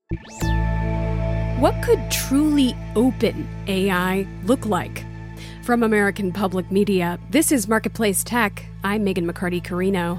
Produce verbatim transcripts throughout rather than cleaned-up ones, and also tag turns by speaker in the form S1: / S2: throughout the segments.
S1: What could truly open A I look like? From American Public Media, this is Marketplace Tech. I'm Megan McCarty-Carino.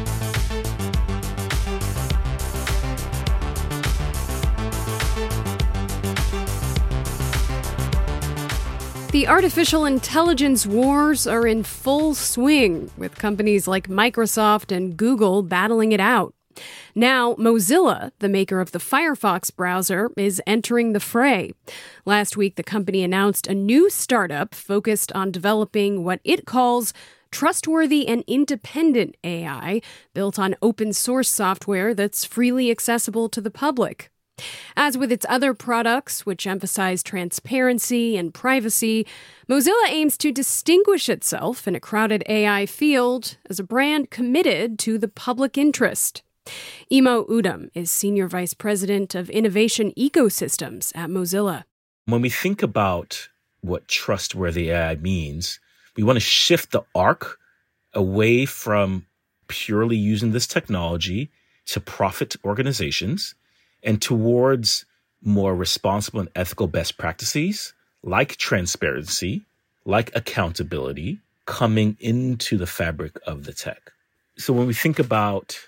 S1: The artificial intelligence wars are in full swing, with companies like Microsoft and Google battling it out. Now, Mozilla, the maker of the Firefox browser, is entering the fray. Last week, the company announced a new startup focused on developing what it calls trustworthy and independent A I, built on open source software that's freely accessible to the public. As with its other products, which emphasize transparency and privacy, Mozilla aims to distinguish itself in a crowded A I field as a brand committed to the public interest. Imo Udom is Senior Vice President of Innovation Ecosystems at Mozilla.
S2: When we think about what trustworthy A I means, we want to shift the arc away from purely using this technology to profit organizations and towards more responsible and ethical best practices like transparency, like accountability, coming into the fabric of the tech. So when we think about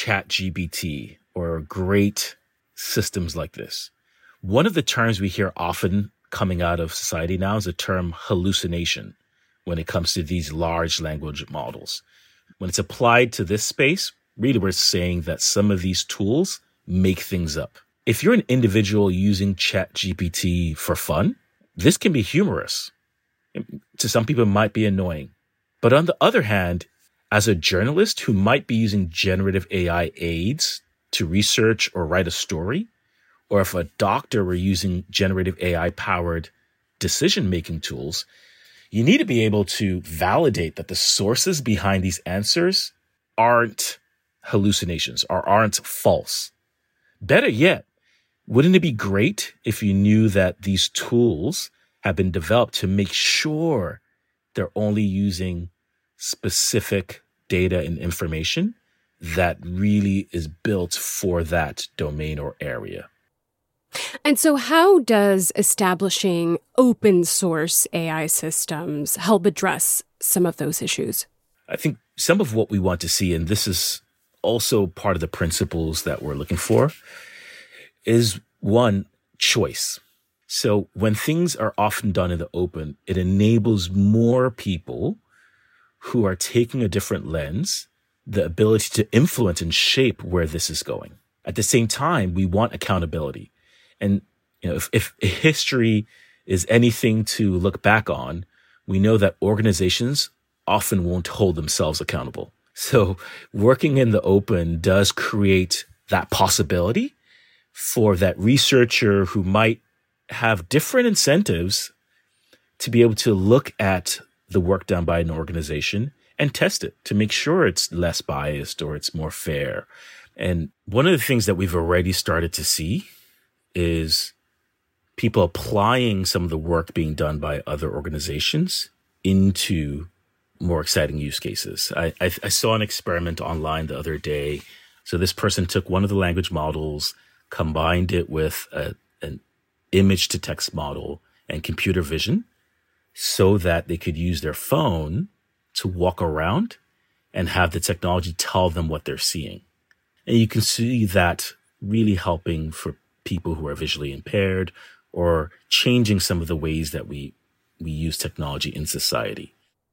S2: ChatGPT or great systems like this, one of the terms we hear often coming out of society now is the term hallucination when it comes to these large language models. When it's applied to this space, really we're saying that some of these tools make things up. If you're an individual using ChatGPT for fun, this can be humorous. To some people, it might be annoying. But on the other hand, as a journalist who might be using generative A I aids to research or write a story, or if a doctor were using generative A I-powered decision-making tools, you need to be able to validate that the sources behind these answers aren't hallucinations or aren't false. Better yet, wouldn't it be great if you knew that these tools have been developed to make sure they're only using specific data and information that really is built for that domain or area?
S1: And so how does establishing open source A I systems help address some of those issues?
S2: I think some of what we want to see, and this is also part of the principles that we're looking for, is one, choice. So when things are often done in the open, it enables more people who are taking a different lens the ability to influence and shape where this is going. At the same time, we want accountability. And you know, if, if history is anything to look back on, we know that organizations often won't hold themselves accountable. So working in the open does create that possibility for that researcher who might have different incentives to be able to look at the work done by an organization and test it to make sure it's less biased or it's more fair. And one of the things that we've already started to see is people applying some of the work being done by other organizations into more exciting use cases. I, I, I saw an experiment online the other day. So this person took one of the language models, combined it with a, an image to text model and computer vision so that they could use their phone to walk around and have the technology tell them what they're seeing. And you can see that really helping for people who are visually impaired or changing some of the ways that we, we use technology in society.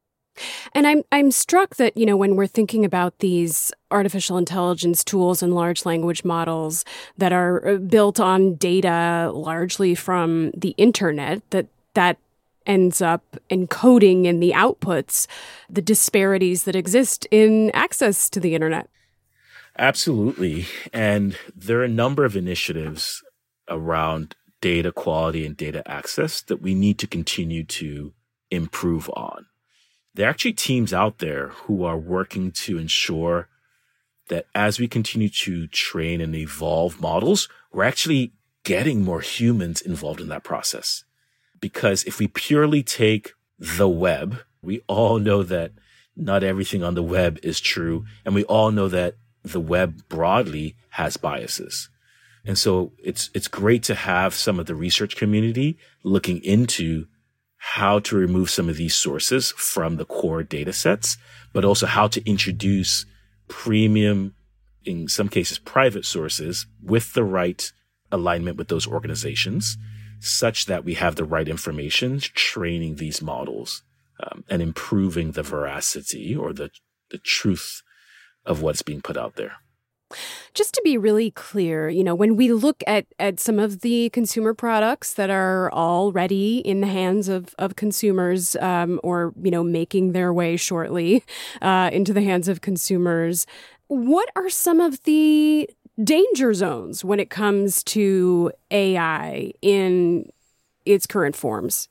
S1: And I'm I'm struck that, you know, when we're thinking about these artificial intelligence tools and large language models that are built on data largely from the internet, that that ends up encoding in the outputs the disparities that exist in access to the internet.
S2: Absolutely. And there are a number of initiatives around data quality and data access that we need to continue to improve on. There are actually teams out there who are working to ensure that as we continue to train and evolve models, we're actually getting more humans involved in that process. Because if we purely take the web, we all know that not everything on the web is true. And we all know that the web broadly has biases. And so it's it's great to have some of the research community looking into how to remove some of these sources from the core data sets, but also how to introduce premium, in some cases, private sources with the right alignment with those organizations, such that we have the right information training these models um, and improving the veracity or the, the truth of what's being put out there.
S1: Just to be really clear, you know, when we look at, at some of the consumer products that are already in the hands of, of consumers um, or, you know, making their way shortly uh, into the hands of consumers, what are some of the danger zones when it comes to A I in its current forms?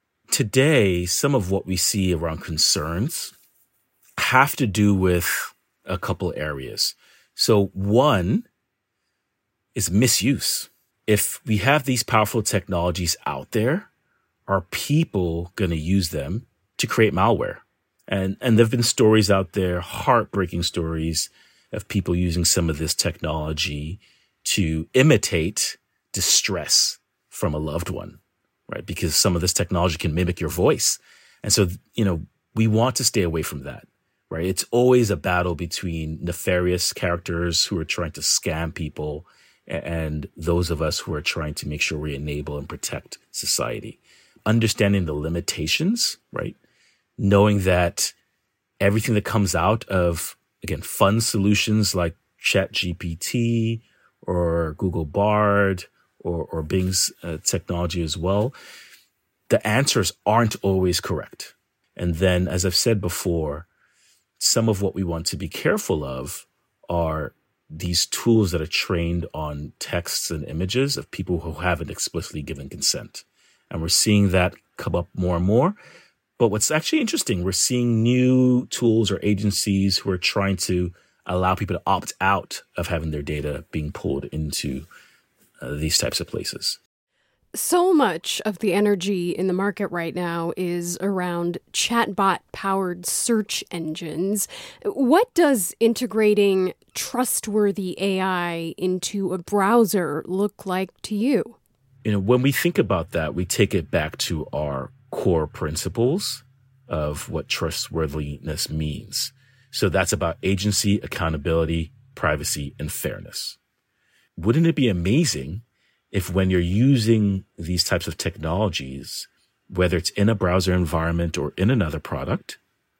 S2: Today, some of what we see around concerns have to do with a couple areas. So one is misuse. If we have these powerful technologies out there, are people going to use them to create malware? And and there've been stories out there, heartbreaking stories of people using some of this technology to imitate distress from a loved one, right? Because some of this technology can mimic your voice. And so, you know, we want to stay away from that. Right? It's always a battle between nefarious characters who are trying to scam people and those of us who are trying to make sure we enable and protect society. Understanding the limitations, right? Knowing that everything that comes out of, again, fun solutions like ChatGPT or Google Bard or, or Bing's uh, technology as well, the answers aren't always correct. And then, as I've said before, some of what we want to be careful of are these tools that are trained on texts and images of people who haven't explicitly given consent. And we're seeing that come up more and more. But what's actually interesting, we're seeing new tools or agencies who are trying to allow people to opt out of having their data being pulled into uh, these types of places.
S1: So much of the energy in the market right now is around chatbot-powered search engines. What does integrating trustworthy A I into a browser look like to you?
S2: You know, when we think about that, we take it back to our core principles of what trustworthiness means. So that's about agency, accountability, privacy, and fairness. Wouldn't it be amazing if when you're using these types of technologies, whether it's in a browser environment or in another product,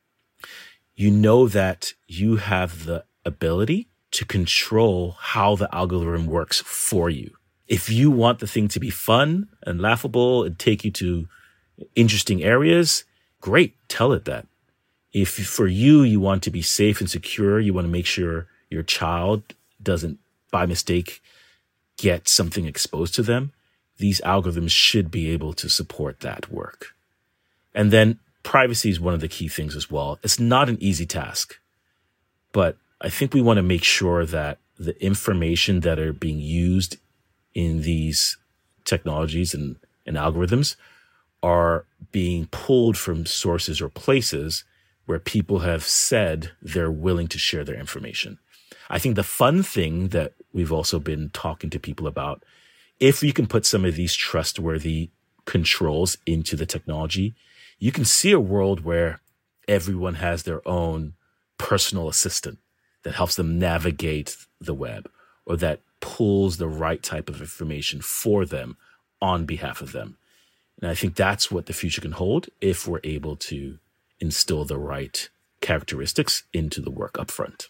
S2: you know that you have the ability to control how the algorithm works for you. If you want the thing to be fun and laughable and take you to interesting areas, great, tell it that. If for you, you want to be safe and secure, you want to make sure your child doesn't, by mistake, get something exposed to them, these algorithms should be able to support that work. And then privacy is one of the key things as well. It's not an easy task, but I think we want to make sure that the information that are being used in these technologies and, and algorithms are being pulled from sources or places where people have said they're willing to share their information. I think the fun thing that we've also been talking to people about, if you can put some of these trustworthy controls into the technology, you can see a world where everyone has their own personal assistant that helps them navigate the web or that pulls the right type of information for them on behalf of them. And I think that's what the future can hold if we're able to instill the right characteristics into the work up front.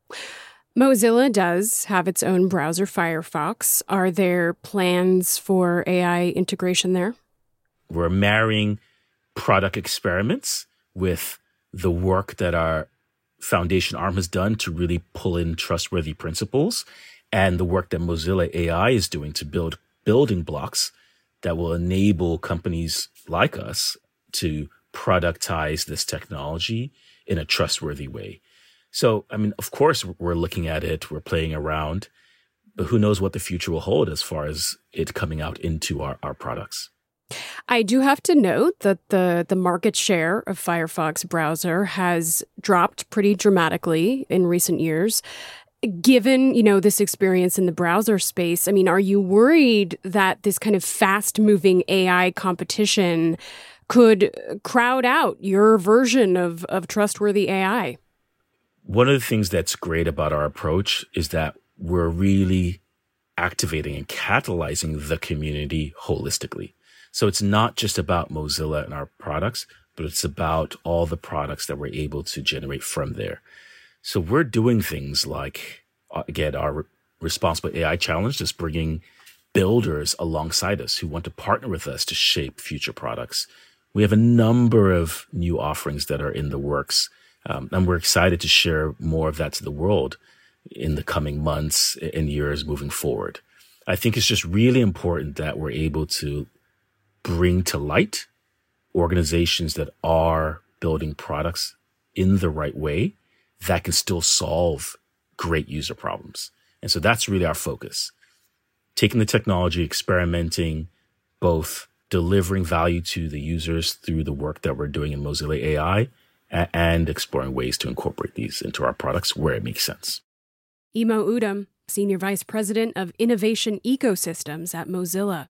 S1: Mozilla does have its own browser, Firefox. Are there plans for A I integration there?
S2: We're marrying product experiments with the work that our foundation arm has done to really pull in trustworthy principles and the work that Mozilla A I is doing to build building blocks that will enable companies like us to productize this technology in a trustworthy way. So, I mean, of course, we're looking at it, we're playing around, but who knows what the future will hold as far as it coming out into our, our products.
S1: I do have to note that the, the market share of Firefox browser has dropped pretty dramatically in recent years. Given, you know, this experience in the browser space, I mean, are you worried that this kind of fast-moving A I competition could crowd out your version of, of trustworthy A I?
S2: One of the things that's great about our approach is that we're really activating and catalyzing the community holistically. So it's not just about Mozilla and our products, but it's about all the products that we're able to generate from there. So we're doing things like, again, our Responsible A I Challenge is bringing builders alongside us who want to partner with us to shape future products. We have a number of new offerings that are in the works, um, and we're excited to share more of that to the world in the coming months and years moving forward. I think it's just really important that we're able to bring to light organizations that are building products in the right way that can still solve great user problems. And so that's really our focus. Taking the technology, experimenting, both delivering value to the users through the work that we're doing in Mozilla A I, and exploring ways to incorporate these into our products where it makes sense.
S1: Imo Udom, Senior Vice President of Innovation Ecosystems at Mozilla.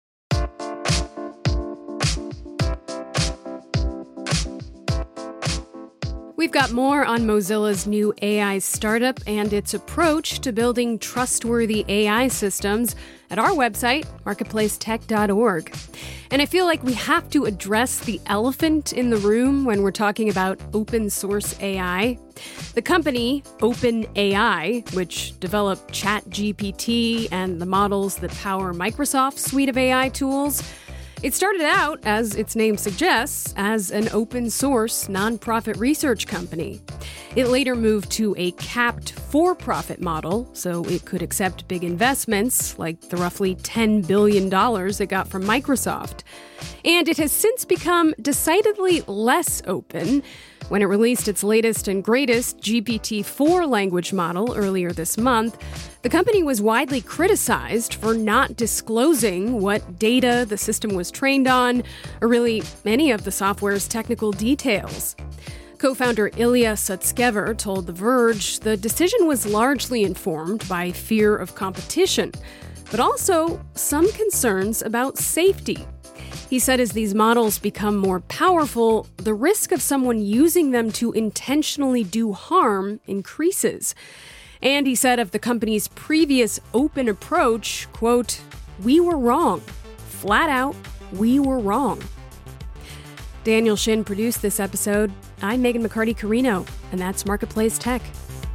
S1: We've got more on Mozilla's new A I startup and its approach to building trustworthy A I systems at our website, marketplace tech dot org. And I feel like we have to address the elephant in the room when we're talking about open source A I. The company, OpenAI, which developed ChatGPT and the models that power Microsoft's suite of A I tools, it started out, as its name suggests, as an open-source, nonprofit research company. It later moved to a capped for-profit model, so it could accept big investments, like the roughly ten billion dollars it got from Microsoft. And it has since become decidedly less open. When it released its latest and greatest G P T four language model earlier this month, the company was widely criticized for not disclosing what data the system was trained on, or really any of the software's technical details. Co-founder Ilya Sutskever told The Verge the decision was largely informed by fear of competition, but also some concerns about safety. He said as these models become more powerful, the risk of someone using them to intentionally do harm increases. And he said of the company's previous open approach, quote, "We were wrong. Flat out, we were wrong." Daniel Shin produced this episode. I'm Megan McCarty-Carino, and that's Marketplace Tech.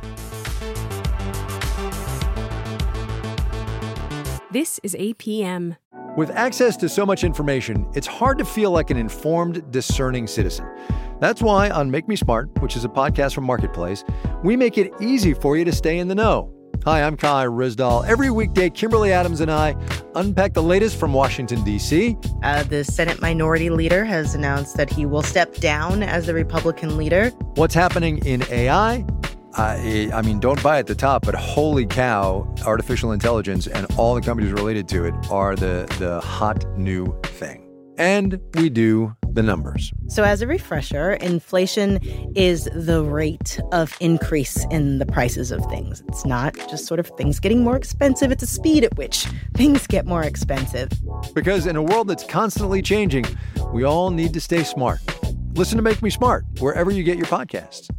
S1: This is A P M.
S3: With access to so much information, it's hard to feel like an informed, discerning citizen. That's why on Make Me Smart, which is a podcast from Marketplace, we make it easy for you to stay in the know. Hi, I'm Kai Rizdal. Every weekday, Kimberly Adams and I unpack the latest from Washington, D C.
S4: Uh, the Senate Minority Leader has announced that he will step down as the Republican leader.
S3: What's happening in A I? Uh, I mean, don't buy at the top, but holy cow, artificial intelligence and all the companies related to it are the, the hot new thing. And we do the numbers.
S4: So as a refresher, inflation is the rate of increase in the prices of things. It's not just sort of things getting more expensive. It's the speed at which things get more expensive.
S3: Because in a world that's constantly changing, we all need to stay smart. Listen to Make Me Smart wherever you get your podcasts.